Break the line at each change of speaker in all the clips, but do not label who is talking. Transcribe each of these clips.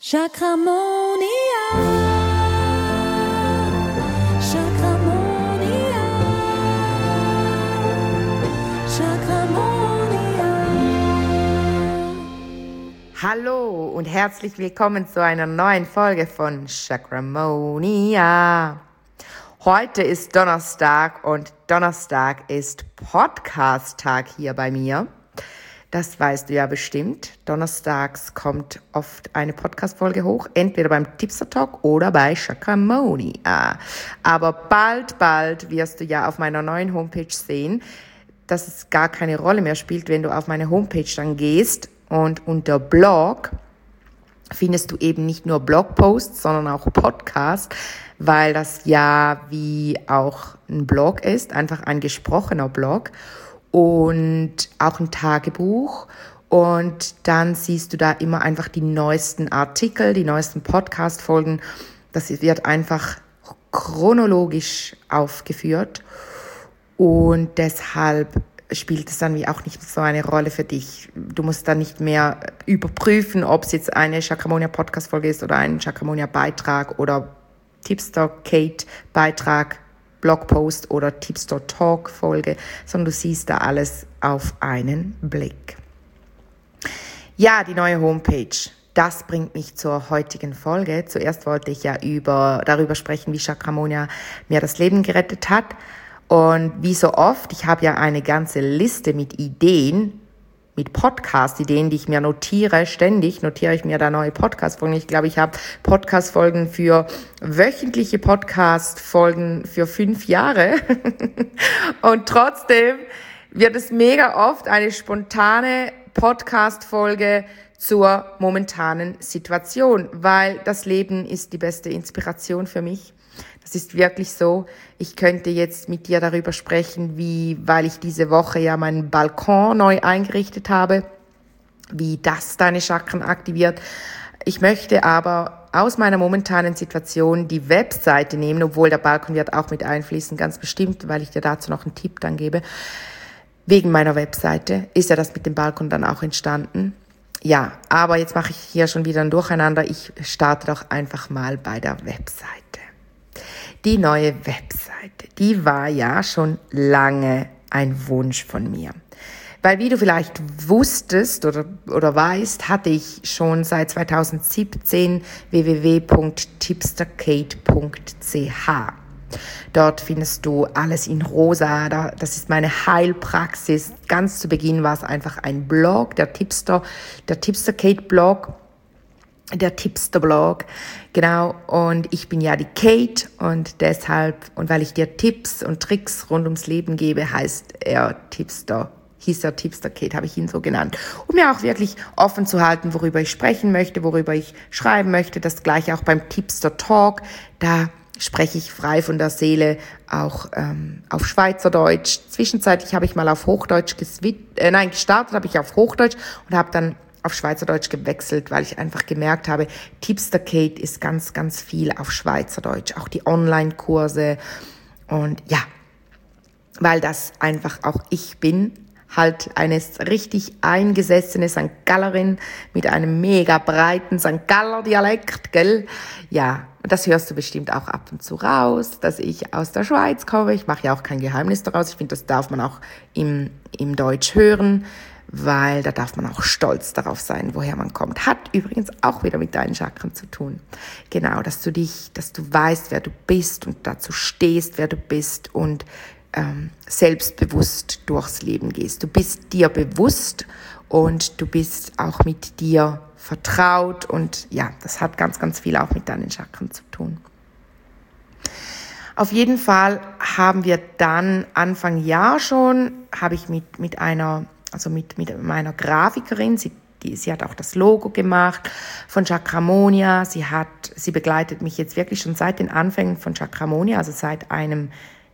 Chakramonia, Chakramonia, Chakramonia.
Hallo und herzlich willkommen zu einer neuen Folge von Chakramonia. Heute ist Donnerstag und Donnerstag ist Podcast-Tag hier bei mir. Das weißt du ja bestimmt. Donnerstags kommt oft eine Podcast-Folge hoch, entweder beim Tipster Talk oder bei Chakramonia. Aber bald wirst du ja auf meiner neuen Homepage sehen, dass es gar keine Rolle mehr spielt, wenn du auf meine Homepage dann gehst und unter Blog findest du eben nicht nur Blogposts, sondern auch Podcast, weil das ja wie auch ein Blog ist, einfach ein gesprochener Blog. Und auch ein Tagebuch, und dann siehst du da immer einfach die neuesten Artikel, die neuesten Podcast-Folgen. Das wird einfach chronologisch aufgeführt und deshalb spielt es dann wie auch nicht so eine Rolle für dich. Du musst dann nicht mehr überprüfen, ob es jetzt eine Chakramonia-Podcast-Folge ist oder ein Chakramonia-Beitrag oder Tipster Kate-Beitrag, Blogpost oder Tipster Talk Folge, sondern du siehst da alles auf einen Blick. Ja, die neue Homepage. Das bringt mich zur heutigen Folge. Zuerst wollte ich ja darüber sprechen, wie Chakramonia mir das Leben gerettet hat. Und wie so oft, ich habe ja eine ganze Liste mit Ideen, mit Podcast-Ideen, die ich mir notiere. Ständig notiere ich mir da neue Podcast-Folgen. Ich glaube, ich habe Podcast-Folgen für wöchentliche Podcast-Folgen für 5 Jahre. Und trotzdem wird es mega oft eine spontane Podcast-Folge zur momentanen Situation, weil das Leben ist die beste Inspiration für mich. Das ist wirklich so. Ich könnte jetzt mit dir darüber sprechen, weil ich diese Woche ja meinen Balkon neu eingerichtet habe, wie das deine Chakren aktiviert. Ich möchte aber aus meiner momentanen Situation die Webseite nehmen, obwohl der Balkon wird auch mit einfließen, ganz bestimmt, weil ich dir dazu noch einen Tipp dann gebe. Wegen meiner Webseite ist ja das mit dem Balkon dann auch entstanden. Ja, aber jetzt mache ich hier schon wieder ein Durcheinander. Ich starte doch einfach mal bei der Webseite. Die neue Webseite, die war ja schon lange ein Wunsch von mir. Weil wie du vielleicht wusstest oder weißt, hatte ich schon seit 2017 www.tipsterkate.ch. Dort findest du alles in rosa. Das ist meine Heilpraxis. Ganz zu Beginn war es einfach ein Blog, der Tipster Kate Blog. Der Tipster-Blog, genau, und ich bin ja die Kate und deshalb, und weil ich dir Tipps und Tricks rund ums Leben gebe, hieß er Tipster Kate, habe ich ihn so genannt, um mir auch wirklich offen zu halten, worüber ich sprechen möchte, worüber ich schreiben möchte. Das gleiche auch beim Tipster Talk, da spreche ich frei von der Seele, auch auf Schweizerdeutsch. Zwischenzeitlich habe ich mal auf Hochdeutsch gestartet habe ich auf Hochdeutsch und habe dann auf Schweizerdeutsch gewechselt, weil ich einfach gemerkt habe, Tipster Kate ist ganz, ganz viel auf Schweizerdeutsch, auch die Online-Kurse, und ja, weil das einfach auch ich bin, halt eine richtig eingesessene St. Gallerin mit einem mega breiten St. Galler Dialekt, gell? Ja, das hörst du bestimmt auch ab und zu raus, dass ich aus der Schweiz komme. Ich mache ja auch kein Geheimnis daraus. Ich finde, das darf man auch im Deutsch hören, weil da darf man auch stolz darauf sein, woher man kommt. Hat übrigens auch wieder mit deinen Chakren zu tun. Genau, dass du weißt, wer du bist und dazu stehst, wer du bist und selbstbewusst durchs Leben gehst. Du bist dir bewusst und du bist auch mit dir vertraut, und ja, das hat ganz, ganz viel auch mit deinen Chakren zu tun. Auf jeden Fall haben wir dann Anfang Jahr schon, habe ich mit meiner Grafikerin, sie hat auch das Logo gemacht von Chakramonia. Sie begleitet mich jetzt wirklich schon seit den Anfängen von Chakramonia, also seit einem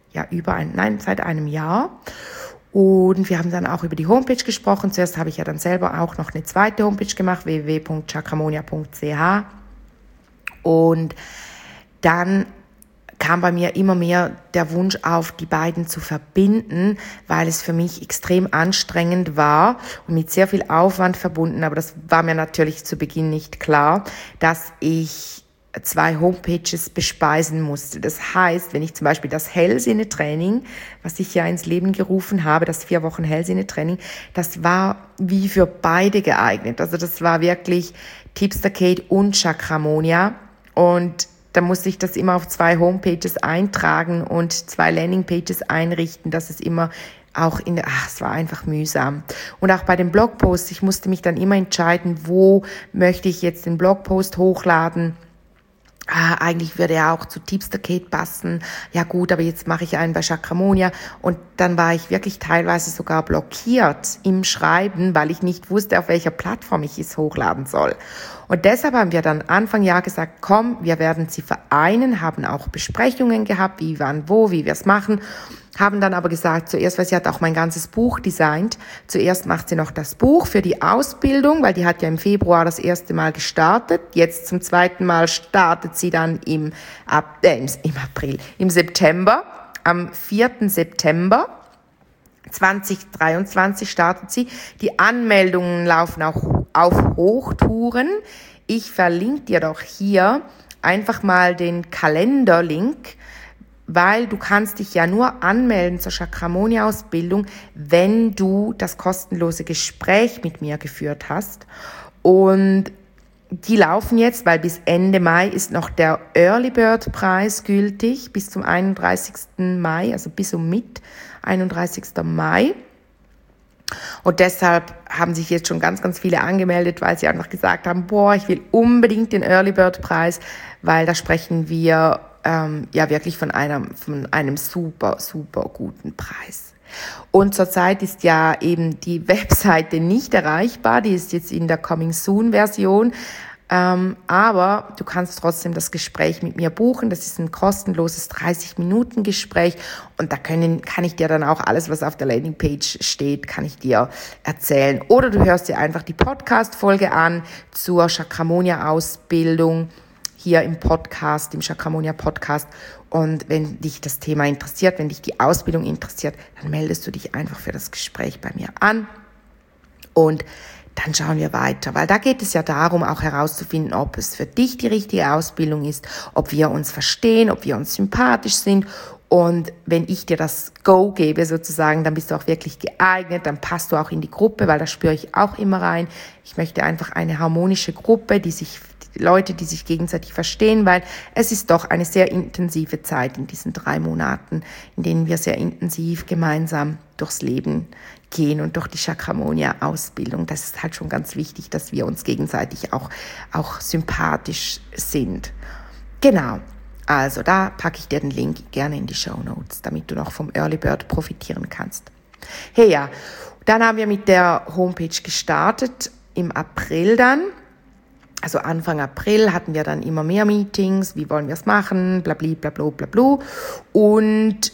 Jahr. Und wir haben dann auch über die Homepage gesprochen. Zuerst habe ich ja dann selber auch noch eine zweite Homepage gemacht, www.chakramonia.ch. Und dann kam bei mir immer mehr der Wunsch auf, die beiden zu verbinden, weil es für mich extrem anstrengend war und mit sehr viel Aufwand verbunden. Aber das war mir natürlich zu Beginn nicht klar, dass ich 2 Homepages bespeisen musste. Das heißt, wenn ich zum Beispiel das Hellsinne-Training, was ich ja ins Leben gerufen habe, das 4 Wochen Hellsinne-Training, das war wie für beide geeignet. Also das war wirklich Tipster-Kate und Chakramonia. Und da musste ich das immer auf 2 Homepages eintragen und 2 Landingpages einrichten, dass es immer auch es war einfach mühsam. Und auch bei den Blogposts, ich musste mich dann immer entscheiden, wo möchte ich jetzt den Blogpost hochladen. Eigentlich würde er auch zu Tipster-Kate passen. Ja gut, aber jetzt mache ich einen bei Chakramonia. Und dann war ich wirklich teilweise sogar blockiert im Schreiben, weil ich nicht wusste, auf welcher Plattform ich es hochladen soll. Und deshalb haben wir dann Anfang Jahr gesagt, komm, wir werden sie vereinen, haben auch Besprechungen gehabt, wie, wann, wo, wie wir es machen. Haben dann aber gesagt, zuerst, weil sie hat auch mein ganzes Buch designt, zuerst macht sie noch das Buch für die Ausbildung, weil die hat ja im Februar das erste Mal gestartet. Jetzt zum zweiten Mal startet sie dann im September, am 4. September 2023 startet sie. Die Anmeldungen laufen auch auf Hochtouren. Ich verlinke dir doch hier einfach mal den Kalenderlink, weil du kannst dich ja nur anmelden zur Chakramonia-Ausbildung, wenn du das kostenlose Gespräch mit mir geführt hast. Und die laufen jetzt, weil bis Ende Mai ist noch der Early Bird Preis gültig, bis zum 31. Mai, also bis mit 31. Mai. Und deshalb haben sich jetzt schon ganz, ganz viele angemeldet, weil sie einfach gesagt haben, ich will unbedingt den Early Bird Preis, weil da sprechen wir wirklich von einem super, super guten Preis. Und zurzeit ist ja eben die Webseite nicht erreichbar, die ist jetzt in der Coming Soon Version, aber du kannst trotzdem das Gespräch mit mir buchen. Das ist ein kostenloses 30-Minuten-Gespräch und da kann ich dir dann auch alles, was auf der Landingpage steht, kann ich dir erzählen. Oder du hörst dir einfach die Podcast-Folge an zur Chakramonia-Ausbildung hier im Podcast, im Chakramonia Podcast. Und wenn dich das Thema interessiert, wenn dich die Ausbildung interessiert, dann meldest du dich einfach für das Gespräch bei mir an. Und dann schauen wir weiter, weil da geht es ja darum, auch herauszufinden, ob es für dich die richtige Ausbildung ist, ob wir uns verstehen, ob wir uns sympathisch sind. Und wenn ich dir das Go gebe sozusagen, dann bist du auch wirklich geeignet, dann passt du auch in die Gruppe, weil da spüre ich auch immer rein. Ich möchte einfach eine harmonische Gruppe, Leute, die sich gegenseitig verstehen, weil es ist doch eine sehr intensive Zeit in diesen 3 Monaten, in denen wir sehr intensiv gemeinsam durchs Leben gehen und durch die Chakramonia-Ausbildung. Das ist halt schon ganz wichtig, dass wir uns gegenseitig auch sympathisch sind. Genau. Also da packe ich dir den Link gerne in die Shownotes, damit du noch vom Early Bird profitieren kannst. Hey ja, dann haben wir mit der Homepage gestartet im April dann. Also Anfang April hatten wir dann immer mehr Meetings, wie wollen wir es machen, blabli, blablo, blablu. Und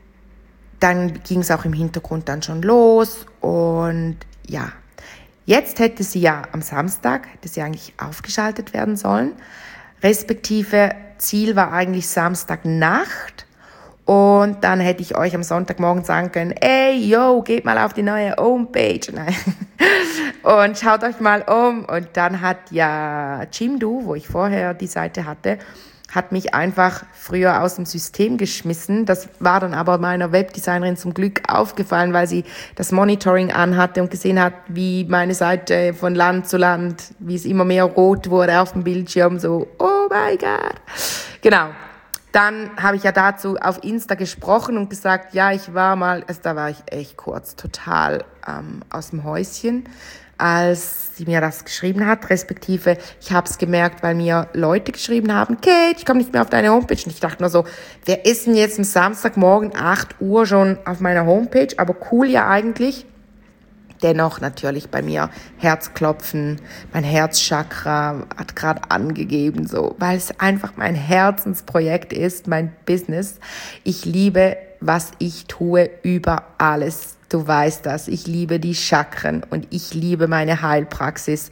dann ging es auch im Hintergrund dann schon los. Und ja, jetzt hätte sie ja am Samstag, eigentlich aufgeschaltet werden sollen. Respektive Ziel war eigentlich Samstagnacht. Und dann hätte ich euch am Sonntagmorgen sagen können, ey, yo, geht mal auf die neue Homepage. Nein. Und schaut euch mal um. Und dann hat ja Jimdo, wo ich vorher die Seite hatte, hat mich einfach früher aus dem System geschmissen. Das war dann aber meiner Webdesignerin zum Glück aufgefallen, weil sie das Monitoring anhatte und gesehen hat, wie meine Seite von Land zu Land, wie es immer mehr rot wurde auf dem Bildschirm, so, oh mein Gott. Genau. Dann habe ich ja dazu auf Insta gesprochen und gesagt, ja, da war ich echt kurz total aus dem Häuschen, als sie mir das geschrieben hat, respektive ich habe es gemerkt, weil mir Leute geschrieben haben, Kate, ich komme nicht mehr auf deine Homepage. Und ich dachte nur so, wer ist denn jetzt am Samstagmorgen 8 Uhr schon auf meiner Homepage? Aber cool ja eigentlich. Dennoch natürlich bei mir Herzklopfen, mein Herzchakra hat gerade angegeben, so, weil es einfach mein Herzensprojekt ist, mein Business. Ich liebe, was ich tue, über alles. Du weißt das. Ich liebe die Chakren und ich liebe meine Heilpraxis.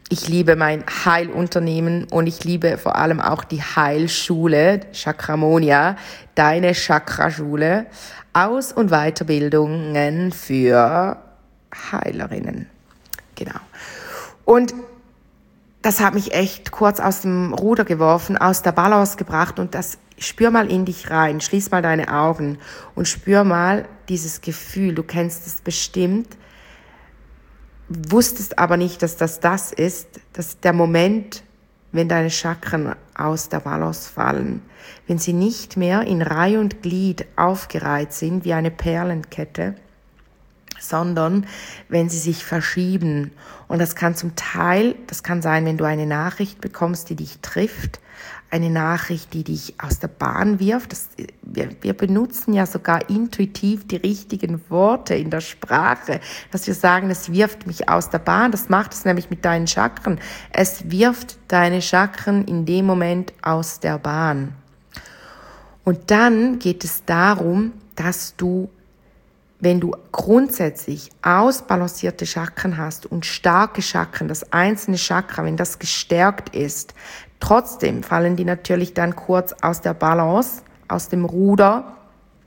Ich liebe mein Heilunternehmen und ich liebe vor allem auch die Heilschule, Chakramonia, deine Chakraschule, Aus- und Weiterbildungen für Heilerinnen. Genau. Und das hat mich echt kurz aus dem Ruder geworfen, aus der Balance gebracht und spür mal in dich rein, schließ mal deine Augen und spür mal dieses Gefühl, du kennst es bestimmt, wusstest aber nicht, dass das ist, dass der Moment, wenn deine Chakren aus der Balance fallen, wenn sie nicht mehr in Reihe und Glied aufgereiht sind wie eine Perlenkette, sondern wenn sie sich verschieben. Und das kann sein, wenn du eine Nachricht bekommst, die dich trifft, eine Nachricht, die dich aus der Bahn wirft. Wir benutzen ja sogar intuitiv die richtigen Worte in der Sprache, dass wir sagen, es wirft mich aus der Bahn. Das macht es nämlich mit deinen Chakren. Es wirft deine Chakren in dem Moment aus der Bahn. Und dann geht es darum, dass du, wenn du grundsätzlich ausbalancierte Chakren hast und starke Chakren, das einzelne Chakra, wenn das gestärkt ist, trotzdem fallen die natürlich dann kurz aus der Balance, aus dem Ruder,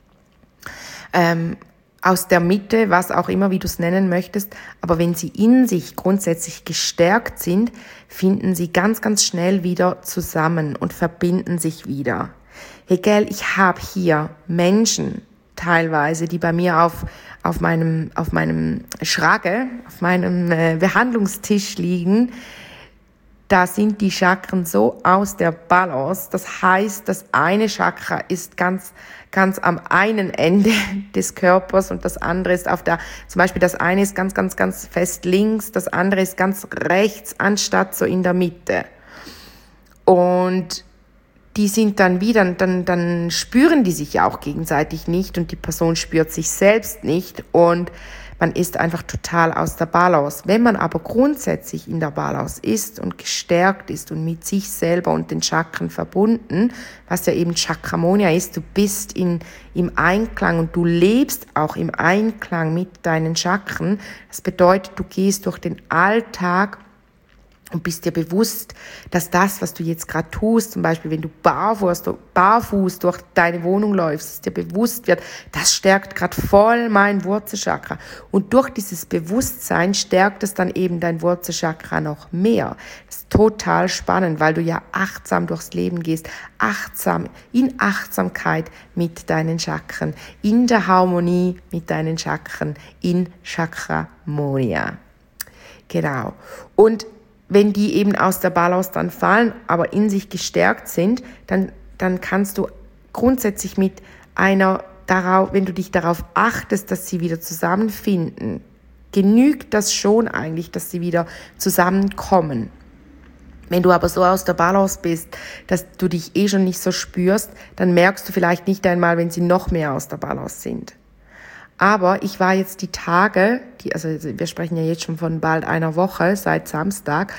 aus der Mitte, was auch immer, wie du es nennen möchtest. Aber wenn sie in sich grundsätzlich gestärkt sind, finden sie ganz, ganz schnell wieder zusammen und verbinden sich wieder. Hey, gell, ich habe hier Menschen, teilweise, die bei mir auf meinem Schragge, auf meinem Behandlungstisch liegen, da sind die Chakren so aus der Balance. Das heißt, das eine Chakra ist ganz am einen Ende des Körpers und das andere ist zum Beispiel das eine ist ganz fest links, das andere ist ganz rechts, anstatt so in der Mitte. Und die sind dann wieder, dann spüren die sich ja auch gegenseitig nicht und die Person spürt sich selbst nicht und man ist einfach total aus der Balance. Wenn man aber grundsätzlich in der Balance ist und gestärkt ist und mit sich selber und den Chakren verbunden, was ja eben Chakramonia ist, du bist im Einklang und du lebst auch im Einklang mit deinen Chakren. Das bedeutet, du gehst durch den Alltag und bist dir bewusst, dass das, was du jetzt gerade tust, zum Beispiel, wenn du barfuß durch deine Wohnung läufst, dass dir bewusst wird, das stärkt gerade voll mein Wurzelchakra. Und durch dieses Bewusstsein stärkt es dann eben dein Wurzelchakra noch mehr. Das ist total spannend, weil du ja achtsam durchs Leben gehst, in Achtsamkeit mit deinen Chakren, in der Harmonie mit deinen Chakren, in Chakramonia. Genau. Und wenn die eben aus der Balance dann fallen, aber in sich gestärkt sind, dann kannst du grundsätzlich wenn du dich darauf achtest, dass sie wieder zusammenfinden, genügt das schon eigentlich, dass sie wieder zusammenkommen. Wenn du aber so aus der Balance bist, dass du dich schon nicht so spürst, dann merkst du vielleicht nicht einmal, wenn sie noch mehr aus der Balance sind. Aber ich war jetzt die Tage, also wir sprechen ja jetzt schon von bald einer Woche, seit Samstag,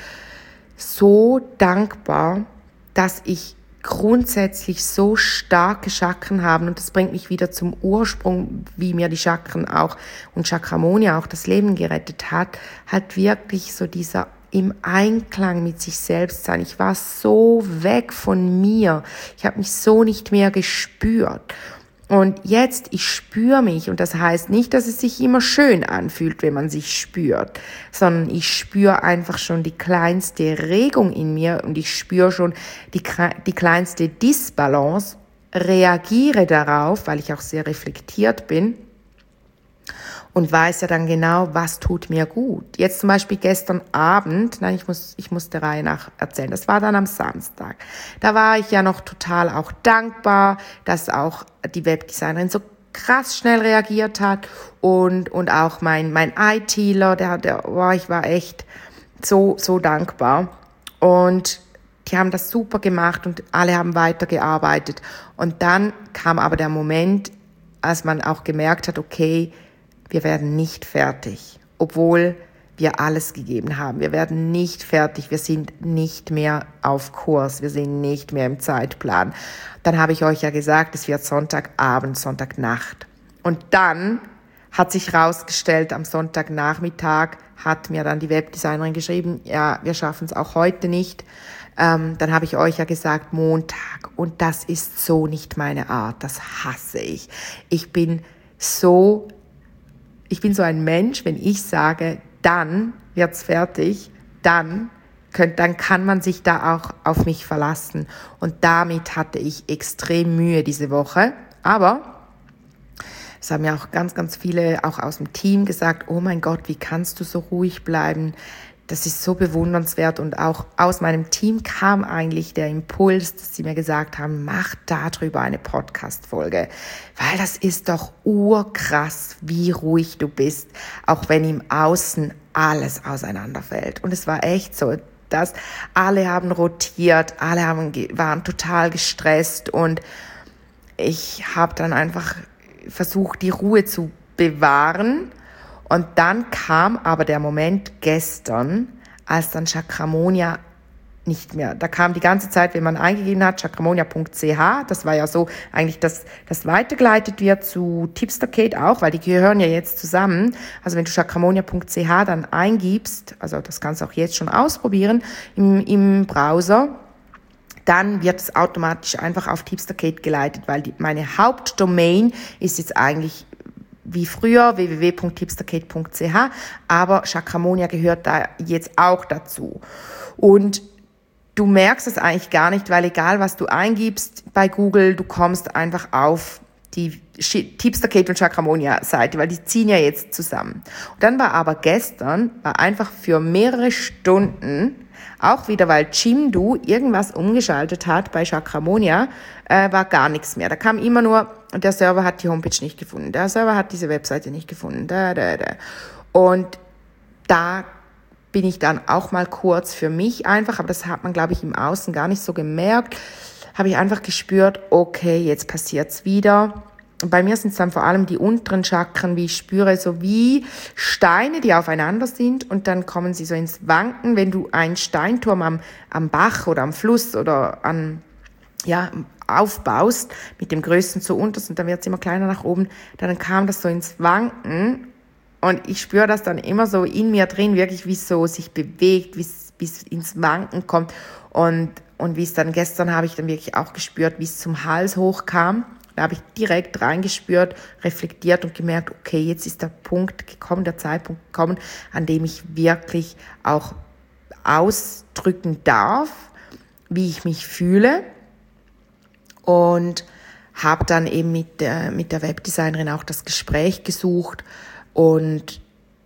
so dankbar, dass ich grundsätzlich so starke Chakren habe. Und das bringt mich wieder zum Ursprung, wie mir die Chakren auch und Chakramonia auch das Leben gerettet hat. Halt wirklich so dieser im Einklang mit sich selbst sein. Ich war so weg von mir. Ich habe mich so nicht mehr gespürt. Und jetzt, ich spüre mich, und das heißt nicht, dass es sich immer schön anfühlt, wenn man sich spürt, sondern ich spüre einfach schon die kleinste Regung in mir und ich spüre schon die kleinste Disbalance, reagiere darauf, weil ich auch sehr reflektiert bin und weiß ja dann genau, was tut mir gut. Jetzt zum Beispiel gestern Abend, ich muss der Reihe nach erzählen, das war dann am Samstag. Da war ich ja noch total auch dankbar, dass auch die Webdesignerin so krass schnell reagiert hat und auch mein ITler, ich war echt so dankbar. Und die haben das super gemacht und alle haben weitergearbeitet. Und dann kam aber der Moment, als man auch gemerkt hat, okay, wir werden nicht fertig, obwohl wir alles gegeben haben. Wir werden nicht fertig, wir sind nicht mehr auf Kurs, wir sind nicht mehr im Zeitplan. Dann habe ich euch ja gesagt, es wird Sonntagabend, Sonntagnacht. Und dann hat sich rausgestellt, am Sonntagnachmittag hat mir dann die Webdesignerin geschrieben, ja, wir schaffen es auch heute nicht. Dann habe ich euch ja gesagt, Montag. Und das ist so nicht meine Art. Das hasse ich. Ich bin so ein Mensch, wenn ich sage, dann wird's fertig, dann kann man sich da auch auf mich verlassen. Und damit hatte ich extrem Mühe diese Woche. Aber es haben ja auch ganz, ganz viele auch aus dem Team gesagt, oh mein Gott, wie kannst du so ruhig bleiben? Das ist so bewundernswert. Und auch aus meinem Team kam eigentlich der Impuls, dass sie mir gesagt haben, mach darüber eine Podcast-Folge. Weil das ist doch urkrass, wie ruhig du bist, auch wenn im Außen alles auseinanderfällt. Und es war echt so, dass alle haben rotiert, alle waren total gestresst. Und ich habe dann einfach versucht, die Ruhe zu bewahren. Und dann kam aber der Moment gestern, als dann Chakramonia nicht mehr, da kam die ganze Zeit, wenn man eingegeben hat, chakramonia.ch, das war ja so eigentlich, dass das weitergeleitet wird zu Tipsterkate auch, weil die gehören ja jetzt zusammen. Also wenn du chakramonia.ch dann eingibst, also das kannst du auch jetzt schon ausprobieren im Browser, dann wird es automatisch einfach auf Tipsterkate geleitet, weil meine Hauptdomain ist jetzt eigentlich wie früher www.tipsterkate.ch, aber Chakramonia gehört da jetzt auch dazu. Und du merkst es eigentlich gar nicht, weil egal was du eingibst bei Google, du kommst einfach auf die Tipsterkate und Chakramonia Seite, weil die ziehen ja jetzt zusammen. Und dann war aber gestern, einfach für mehrere Stunden, auch wieder, weil Jimdo irgendwas umgeschaltet hat bei Chakramonia, war gar nichts mehr. Da kam immer nur, der Server hat die Homepage nicht gefunden, der Server hat diese Webseite nicht gefunden. Und da bin ich dann auch mal kurz für mich einfach, aber das hat man, glaube ich, im Außen gar nicht so gemerkt, habe ich einfach gespürt, okay, jetzt passiert's wieder. Und bei mir sind es dann vor allem die unteren Chakren, wie ich spüre, so wie Steine, die aufeinander sind und dann kommen sie so ins Wanken. Wenn du einen Steinturm am Bach oder am Fluss oder aufbaust, mit dem Größten zu unterst und dann wird es immer kleiner nach oben, dann kam das so ins Wanken und ich spüre das dann immer so in mir drin, wirklich wie es so sich bewegt, wie es ins Wanken kommt und wie es dann gestern habe ich dann wirklich auch gespürt, wie es zum Hals hochkam. Da habe ich direkt reingespürt, reflektiert und gemerkt, okay, jetzt ist der Punkt gekommen, der Zeitpunkt gekommen, an dem ich wirklich auch ausdrücken darf, wie ich mich fühle. Und habe dann eben mit der Webdesignerin auch das Gespräch gesucht. Und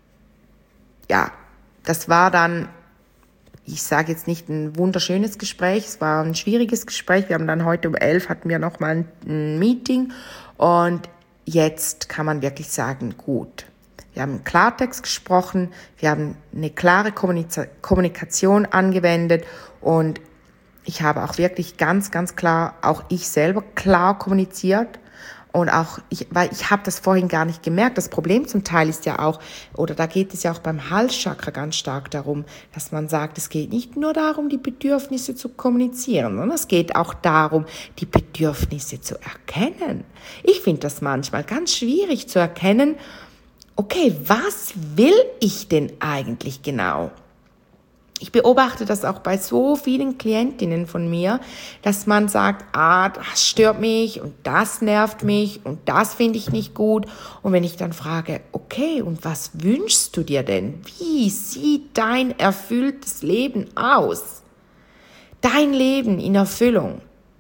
ja, das war dann, ich sage jetzt nicht ein wunderschönes Gespräch, es war ein schwieriges Gespräch. Wir haben dann heute um 11 hatten wir nochmal ein Meeting und jetzt kann man wirklich sagen, gut. Wir haben Klartext gesprochen, wir haben eine klare Kommunikation angewendet und ich habe auch wirklich ganz, ganz klar, auch ich selber klar kommuniziert. Und auch, weil ich habe das vorhin gar nicht gemerkt. Das Problem zum Teil ist ja auch, oder da geht es ja auch beim Halschakra ganz stark darum, dass man sagt, es geht nicht nur darum, die Bedürfnisse zu kommunizieren, sondern es geht auch darum, die Bedürfnisse zu erkennen. Ich finde das manchmal ganz schwierig zu erkennen, okay, was will ich denn eigentlich genau? Ich beobachte das auch bei so vielen Klientinnen von mir, dass man sagt, das stört mich und das nervt mich und das finde ich nicht gut. Und wenn ich dann frage, okay, und was wünschst du dir denn? Wie sieht dein erfülltes Leben aus? Dein Leben in Erfüllung.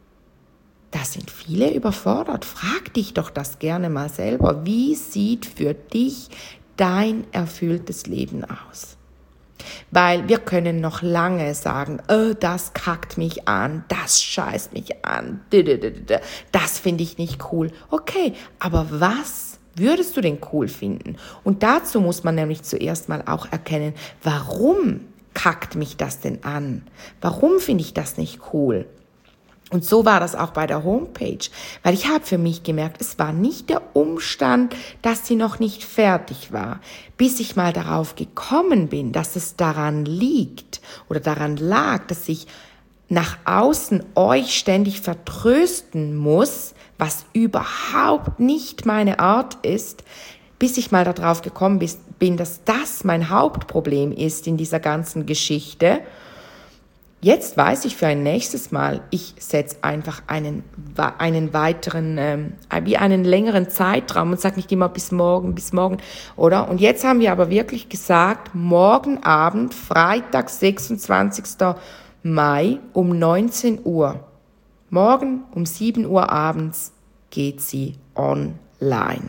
Da sind viele überfordert. Frag dich doch das gerne mal selber. Wie sieht für dich dein erfülltes Leben aus? Weil wir können noch lange sagen, das kackt mich an, das scheißt mich an, das finde ich nicht cool. Okay, aber was würdest du denn cool finden? Und dazu muss man nämlich zuerst mal auch erkennen, warum kackt mich das denn an? Warum finde ich das nicht cool? Und so war das auch bei der Homepage, weil ich habe für mich gemerkt, es war nicht der Umstand, dass sie noch nicht fertig war, bis ich mal darauf gekommen bin, dass es daran liegt oder daran lag, dass ich nach außen euch ständig vertrösten muss, was überhaupt nicht meine Art ist, bis ich mal darauf gekommen bin, dass das mein Hauptproblem ist in dieser ganzen Geschichte. Jetzt weiß ich für ein nächstes Mal, ich setze einfach einen weiteren, wie einen längeren Zeitraum und sage nicht immer bis morgen, oder? Und jetzt haben wir aber wirklich gesagt, morgen Abend, Freitag, 26. Mai um 19 Uhr. Morgen um 7 Uhr abends geht sie online.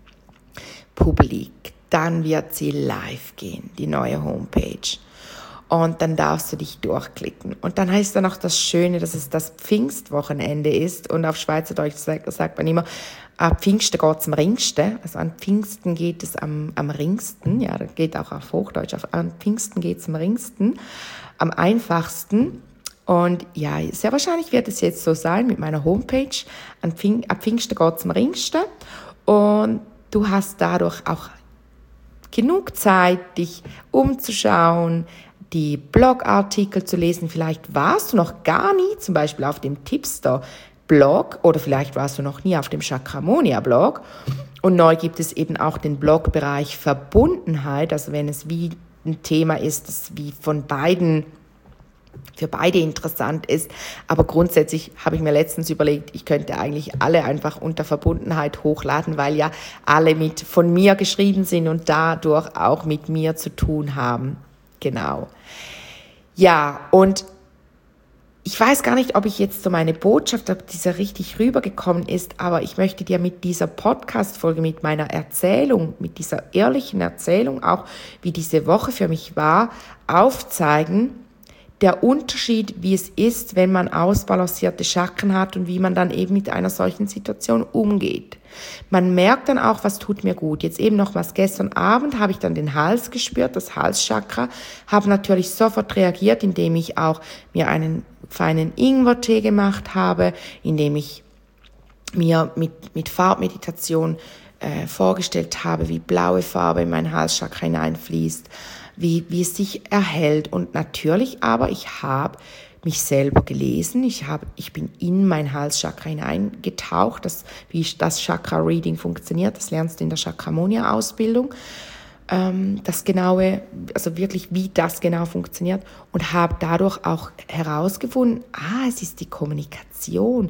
Publik. Dann wird sie live gehen, die neue Homepage. Und dann darfst du dich durchklicken. Und dann heißt dann auch das Schöne, dass es das Pfingstwochenende ist. Und auf Schweizerdeutsch sagt man immer, ab Pfingsten geht's am ringsten. Also an Pfingsten geht es am ringsten. Ja, das geht auch auf Hochdeutsch. An Pfingsten geht's am ringsten. Am einfachsten. Und ja, sehr wahrscheinlich wird es jetzt so sein mit meiner Homepage. Ab Pfingsten geht's am ringsten. Und du hast dadurch auch genug Zeit, dich umzuschauen, die Blogartikel zu lesen. Vielleicht warst du noch gar nie zum Beispiel auf dem Tipster-Blog oder vielleicht warst du noch nie auf dem Chakramonia-Blog. Und neu gibt es eben auch den Blogbereich Verbundenheit, also wenn es wie ein Thema ist, das wie für beide interessant ist. Aber grundsätzlich habe ich mir letztens überlegt, ich könnte eigentlich alle einfach unter Verbundenheit hochladen, weil ja alle von mir geschrieben sind und dadurch auch mit mir zu tun haben. Genau. Ja, und ich weiß gar nicht, ob ich jetzt so meine Botschaft, ob diese richtig rübergekommen ist, aber ich möchte dir mit dieser Podcast-Folge, mit meiner Erzählung, mit dieser ehrlichen Erzählung, auch wie diese Woche für mich war, aufzeigen, der Unterschied, wie es ist, wenn man ausbalancierte Chakren hat und wie man dann eben mit einer solchen Situation umgeht. Man merkt dann auch, was tut mir gut. Jetzt eben nochmals, gestern Abend habe ich dann den Hals gespürt, das Halschakra, habe natürlich sofort reagiert, indem ich auch mir einen feinen Ingwertee gemacht habe, indem ich mir mit Farbmeditation vorgestellt habe, wie blaue Farbe in mein Halschakra hineinfließt, wie es sich erhält. Und natürlich aber, ich habe mich selber gelesen, ich bin in mein Halschakra hineingetaucht, wie das Chakra-Reading funktioniert, das lernst du in der Chakramonia-Ausbildung, das genaue, also wirklich, wie das genau funktioniert, und habe dadurch auch herausgefunden, es ist die Kommunikation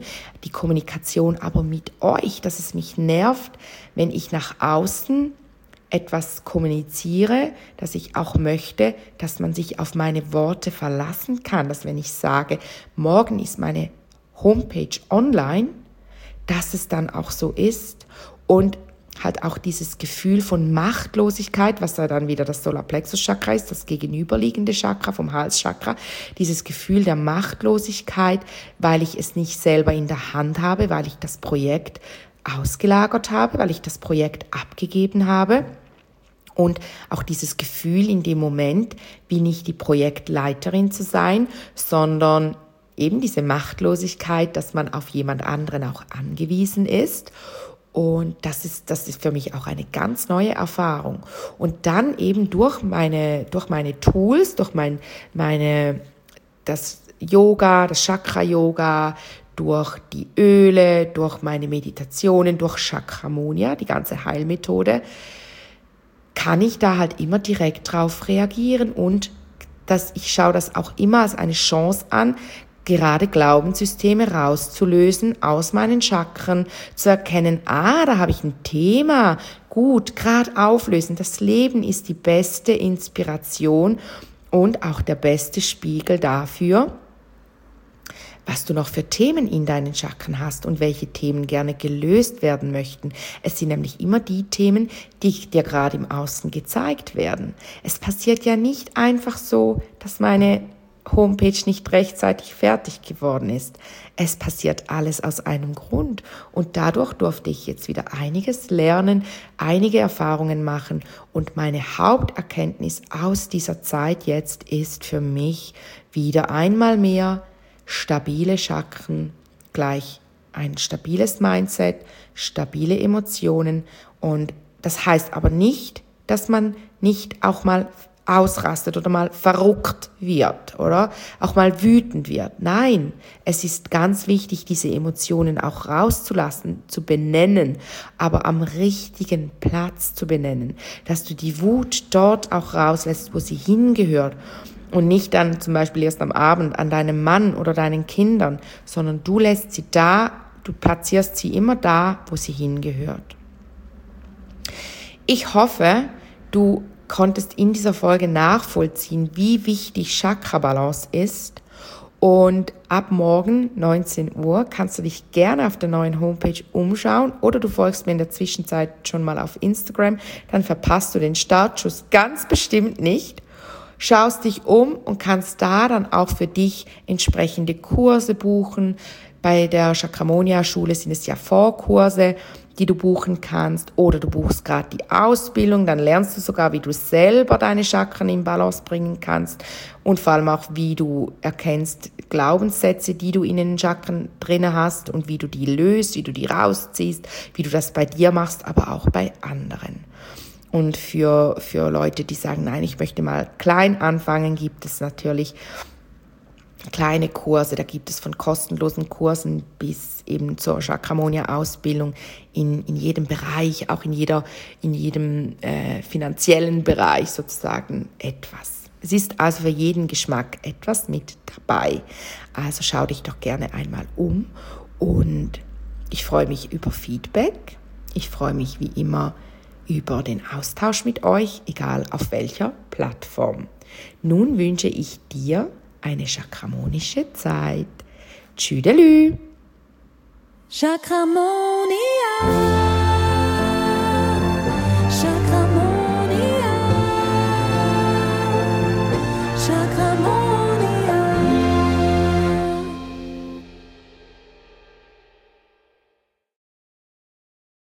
aber mit euch, dass es mich nervt, wenn ich nach außen etwas kommuniziere, dass ich auch möchte, dass man sich auf meine Worte verlassen kann, dass wenn ich sage, morgen ist meine Homepage online, dass es dann auch so ist, und halt auch dieses Gefühl von Machtlosigkeit, was da dann wieder das Solarplexus-Chakra ist, das gegenüberliegende Chakra vom Halschakra, dieses Gefühl der Machtlosigkeit, weil ich es nicht selber in der Hand habe, weil ich das Projekt ausgelagert habe, weil ich das Projekt abgegeben habe. Und auch dieses Gefühl in dem Moment, wie nicht die Projektleiterin zu sein, sondern eben diese Machtlosigkeit, dass man auf jemand anderen auch angewiesen ist. Und das ist für mich auch eine ganz neue Erfahrung. Und dann eben durch meine Tools, durch das Yoga, das Chakra-Yoga, durch die Öle, durch meine Meditationen, durch Chakramonia, die ganze Heilmethode, kann ich da halt immer direkt drauf reagieren, und ich schaue das auch immer als eine Chance an, gerade Glaubenssysteme rauszulösen aus meinen Chakren, zu erkennen, da habe ich ein Thema, gut, gerade auflösen. Das Leben ist die beste Inspiration und auch der beste Spiegel dafür, was du noch für Themen in deinen Chakren hast und welche Themen gerne gelöst werden möchten. Es sind nämlich immer die Themen, die dir gerade im Außen gezeigt werden. Es passiert ja nicht einfach so, dass meine Homepage nicht rechtzeitig fertig geworden ist. Es passiert alles aus einem Grund, und dadurch durfte ich jetzt wieder einiges lernen, einige Erfahrungen machen, und meine Haupterkenntnis aus dieser Zeit jetzt ist für mich wieder einmal mehr: stabile Chakren gleich ein stabiles Mindset, stabile Emotionen. Und das heißt aber nicht, dass man nicht auch mal ausrastet oder mal verrückt wird oder auch mal wütend wird. Nein, es ist ganz wichtig, diese Emotionen auch rauszulassen, zu benennen, aber am richtigen Platz zu benennen, dass du die Wut dort auch rauslässt, wo sie hingehört und nicht dann zum Beispiel erst am Abend an deinem Mann oder deinen Kindern, sondern du lässt sie da, du platzierst sie immer da, wo sie hingehört. Ich hoffe, du konntest in dieser Folge nachvollziehen, wie wichtig Chakra-Balance ist. Und ab morgen, 19 Uhr, kannst du dich gerne auf der neuen Homepage umschauen oder du folgst mir in der Zwischenzeit schon mal auf Instagram. Dann verpasst du den Startschuss ganz bestimmt nicht. Schaust dich um und kannst da dann auch für dich entsprechende Kurse buchen. Bei der Chakramonia-Schule sind es ja Vorkurse, die du buchen kannst, oder du buchst gerade die Ausbildung, dann lernst du sogar, wie du selber deine Chakren in Balance bringen kannst und vor allem auch, wie du erkennst Glaubenssätze, die du in den Chakren drin hast und wie du die löst, wie du die rausziehst, wie du das bei dir machst, aber auch bei anderen. Und für Leute, die sagen, nein, ich möchte mal klein anfangen, gibt es natürlich kleine Kurse, da gibt es von kostenlosen Kursen bis eben zur Chakramonia-Ausbildung in jedem Bereich, auch in jedem finanziellen Bereich sozusagen etwas. Es ist also für jeden Geschmack etwas mit dabei. Also schau dich doch gerne einmal um und ich freue mich über Feedback. Ich freue mich wie immer über den Austausch mit euch, egal auf welcher Plattform. Nun wünsche ich dir eine chakramonische Zeit. Tschüdelü!
Chakramonia, Chakramonia, Chakramonia.